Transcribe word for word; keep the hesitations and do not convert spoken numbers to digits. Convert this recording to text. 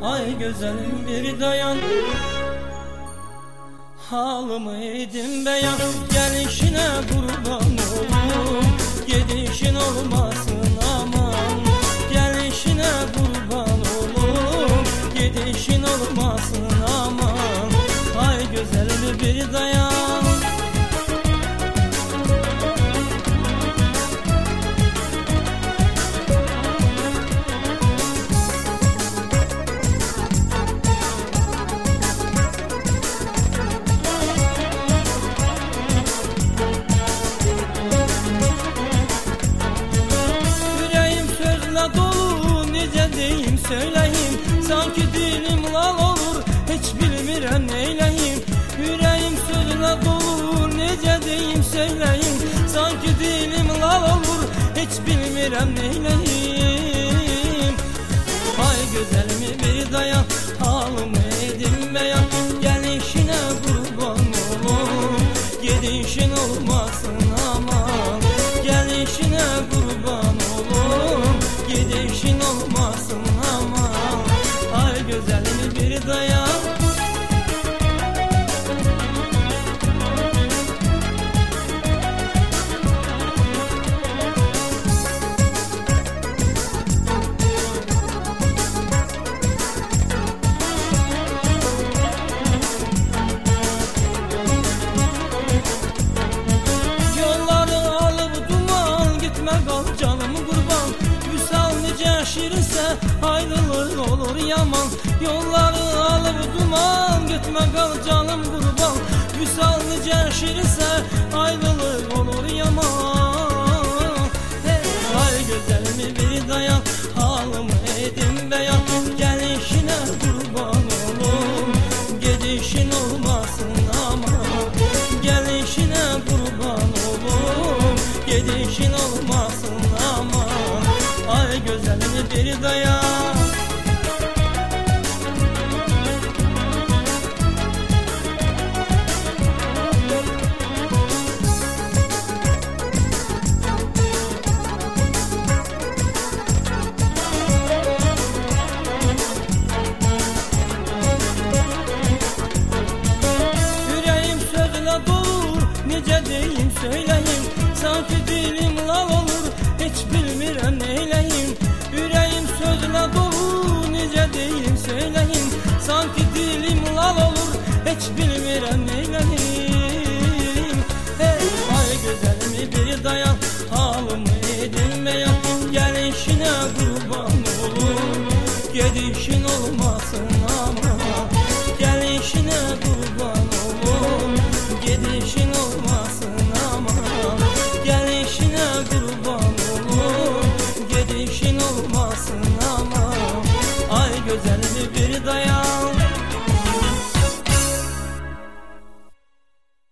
Ay güzelim bir dayan, halımı edin beyan. Gelişine kurban olurum, gidişin olmasın aman. Gelişine kurban olurum, gidişin olmasın aman. Ay güzelim bir dayan. Söyleyeyim, sanki dilim lal olur, hiç bilmirəm neyleyim. Yüreğim sözüne dolu, nece deyim söyleyeyim. Sanki dilim lal olur, hiç bilmirəm neyleyim. Ay güzelimi bir dayan, halımı edin beyan. Gelişine kurban olur, gidişin olmasın aman. Gelişine kurban olur, gidişin olmasın aman. Ay güzelimi bir dayan. Yolları alıp duman, gitme kal canım kurban. Vüsal nice şirinse ayrılık olur yaman. Yolları alıp duman, gitme kal canım kurban. Vüsal nice şirinse ayrılık olur yaman. Hey, ay güzelimi bir dayan, halımı edin beyan. Gelişine kurban olur, gidişin olmasın aman. Gelişine kurban olur, gidişin olmasın aman. Ay güzelini bir dayan. Yüreğim sözüne dolur, nece deyim söyleyeyim. Sanki dilim lal olur, hiç bilmirəm neyleyim. Yüreğim sözüne dolu, nece deyim söyleyeyim. Sanki dilim lal olur, hiç bilmirəm neyleyim. Hey, ay güzelimi bir dayan, halımı edin beyan. Gelişine kurban olur, gidişin olmasın aman. Gelişine kurban olur, gidişin olmasın aman. Gelişine kurban olur, gidişin olmasın aman. Ay güzelimi bir dayan.